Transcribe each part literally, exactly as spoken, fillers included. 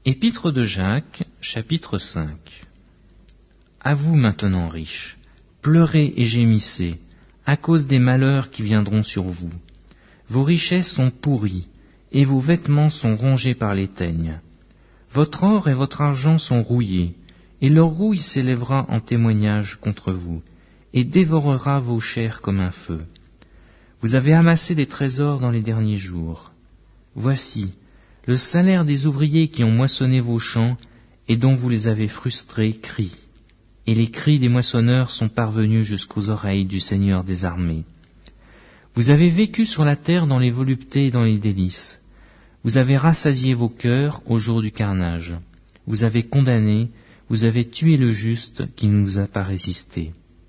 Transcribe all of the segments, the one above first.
Épître de Jacques, chapitre cinq. À vous maintenant, riches, pleurez et gémissez, à cause des malheurs qui viendront sur vous. Vos richesses sont pourries, et vos vêtements sont rongés par les teignes. Votre or et votre argent sont rouillés, et leur rouille s'élèvera en témoignage contre vous, et dévorera vos chairs comme un feu. Vous avez amassé des trésors dans les derniers jours. Voici, le salaire des ouvriers qui ont moissonné vos champs et dont vous les avez frustrés crie. Et les cris des moissonneurs sont parvenus jusqu'aux oreilles du Seigneur des armées. Vous avez vécu sur la terre dans les voluptés et dans les délices. Vous avez rassasié vos cœurs au jour du carnage. Vous avez condamné, vous avez tué le juste qui ne nous a pas résisté.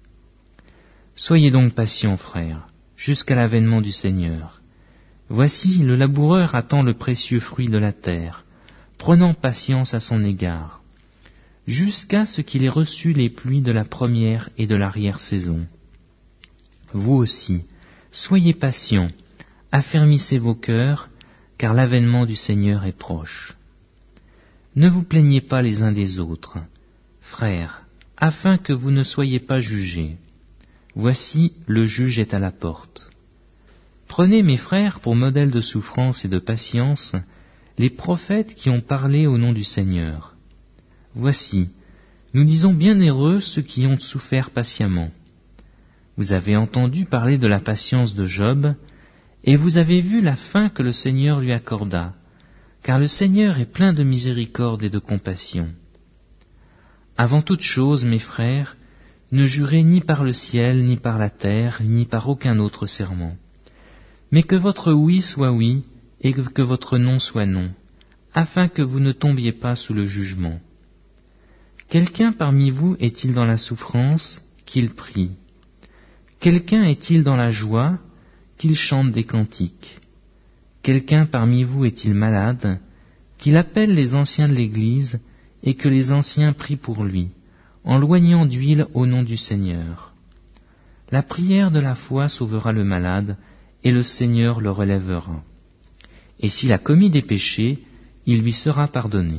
Soyez donc patients, frères, jusqu'à l'avènement du Seigneur. Voici, le laboureur attend le précieux fruit de la terre, prenant patience à son égard, jusqu'à ce qu'il ait reçu les pluies de la première et de l'arrière-saison. Vous aussi, soyez patients, affermissez vos cœurs, car l'avènement du Seigneur est proche. Ne vous plaignez pas les uns des autres, frères, afin que vous ne soyez pas jugés. Voici, le juge est à la porte. Prenez, mes frères, pour modèle de souffrance et de patience, les prophètes qui ont parlé au nom du Seigneur. Voici, nous disons bienheureux ceux qui ont souffert patiemment. Vous avez entendu parler de la patience de Job, et vous avez vu la fin que le Seigneur lui accorda, car le Seigneur est plein de miséricorde et de compassion. Avant toute chose, mes frères, ne jurez ni par le ciel, ni par la terre, ni par aucun autre serment. Mais que votre oui soit oui, et que votre non soit non, afin que vous ne tombiez pas sous le jugement. Quelqu'un parmi vous est-il dans la souffrance, qu'il prie. Quelqu'un est-il dans la joie, qu'il chante des cantiques. Quelqu'un parmi vous est-il malade, qu'il appelle les anciens de l'Église, et que les anciens prient pour lui, en loignant d'huile au nom du Seigneur. La prière de la foi sauvera le malade, et le Seigneur le relèvera. Et s'il a commis des péchés, il lui sera pardonné.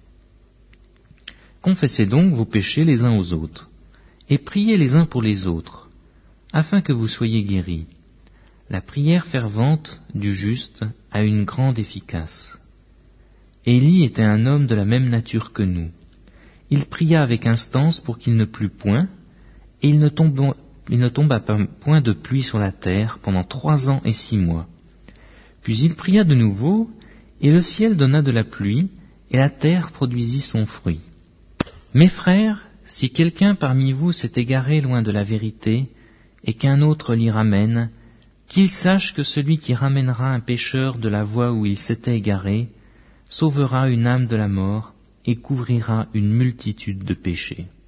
Confessez donc vos péchés les uns aux autres, et priez les uns pour les autres, afin que vous soyez guéris. La prière fervente du juste a une grande efficace. Élie était un homme de la même nature que nous. Il pria avec instance pour qu'il ne plût point, et il ne tomba Il ne tomba point de pluie sur la terre pendant trois ans et six mois. Puis il pria de nouveau, et le ciel donna de la pluie, et la terre produisit son fruit. Mes frères, si quelqu'un parmi vous s'est égaré loin de la vérité, et qu'un autre l'y ramène, qu'il sache que celui qui ramènera un pécheur de la voie où il s'était égaré, sauvera une âme de la mort, et couvrira une multitude de péchés.